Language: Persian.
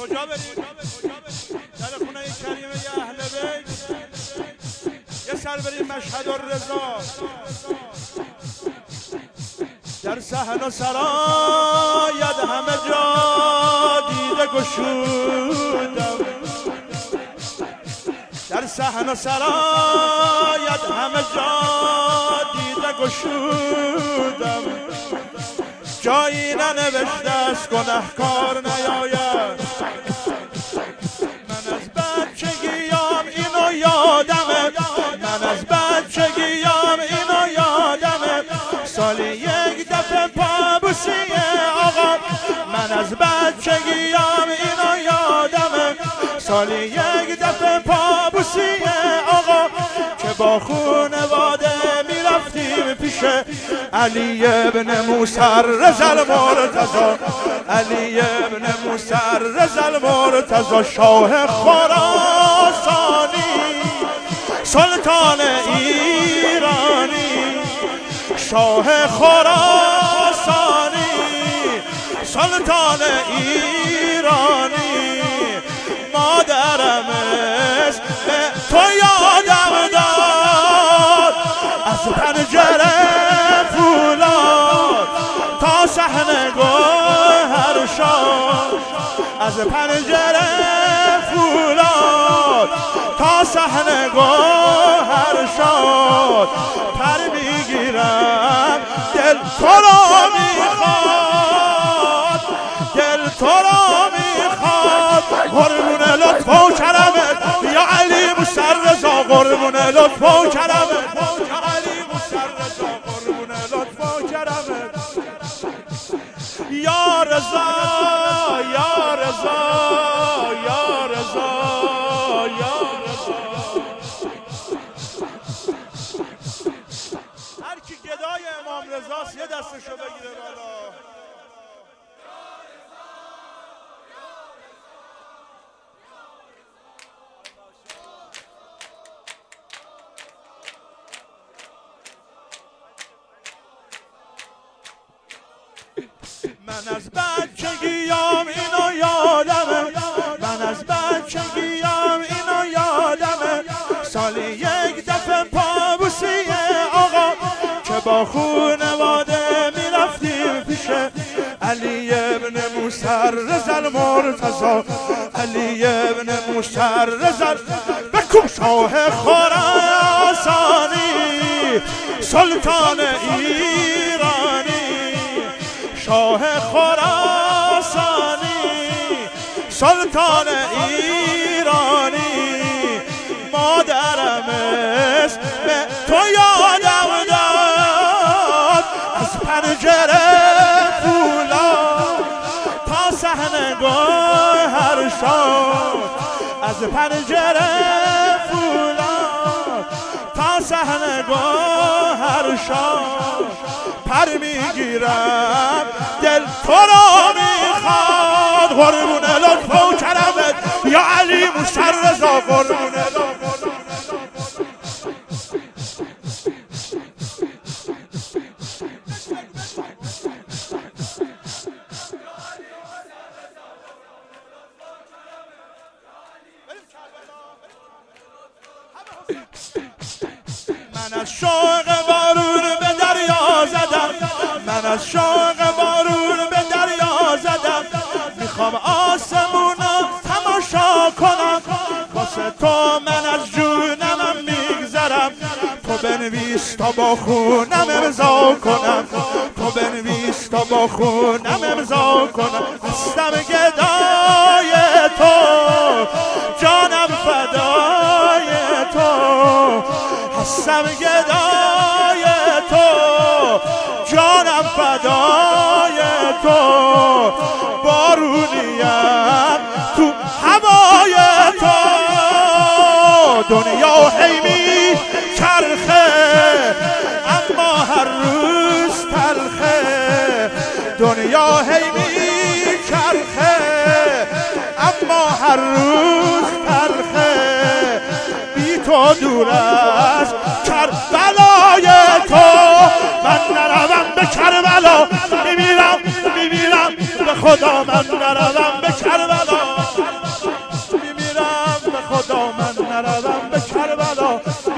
کجا بریم؟ در خونه کریم یه اهل بیت یه سر بریم مشهد الرضا در صحن و سرایت همه جا دیده گشودم در صحن و سرایت همه جا دیده گشودم جایی ننوشته است گنهکار نیاید من از بچگیام اینو یادمه من از بچگیام اینو یادمه سالی یک دفعه پابوسیه آقا من از بچگیام اینو یادمه سالی یک دفعه پابوسیه آقا که با خونواده میرفتیم پیش علی ابن موسی رضا المرتضی علی ابن موسی رضا المرتضی شاه خراسانی سلطان ایرانی شاه خراسانی سلطان ایرانی مادرم اسم تو یادم داد از پنجره فولاد تا صحن گوهرشاد از پنجره فولاد تا صحن گوهرشاد پر میگیرم دل تو را میخواد دل تو را میخواد قربون لطف و کرمت یا علی موسی رضا قربون لطف و کرمت یا علی موسی رضا قربون لطف و کرمت یا رضا یا رضا یا رضا یا رضا هر کی گدای امام رضاست یه دستشو بگیره بالا من از بچگیام اینو یادمه من از بچگیام اینو یادمه سالی یک دفعه پابوسیه آقا که با خونواده میرفتیم پیش علی ابن موسی رضا المرتضی علی ابن موسی رضا بکن شاه خراسانی سلطان ایرانی شاه خراسانی سلطان ایرانی مادرم اسم تو یادم داد از پنجره فولاد تا صحن گوهرشاد از پنجره فولاد تا صحن گوهرشاد پر میگیرم دل تو را میخواد قربون لطف و کرمت یا علی موسی رضا قربون من از شوق بارون به دریا زدم من از شوق بارون به دریا زدم میخوام آسمونا تماشا کنم واسه تو من از جونم میگذرم تو بنویس تا با خونم امضا کنم تو بنویس تا با خونم امضا کنم هستم گدای تو جانم فدای تو هستم گدای تو جانم فدای تو بارونیم تو هوای تو دنیا هیمی چرخه اما هر روز تلخه دنیا هیمی چرخه اما هر روز تلخه بی تو دور است کربلای تو من نروم به کربلا میمیرم به خدا من نروم به کربلا نروم به کربلا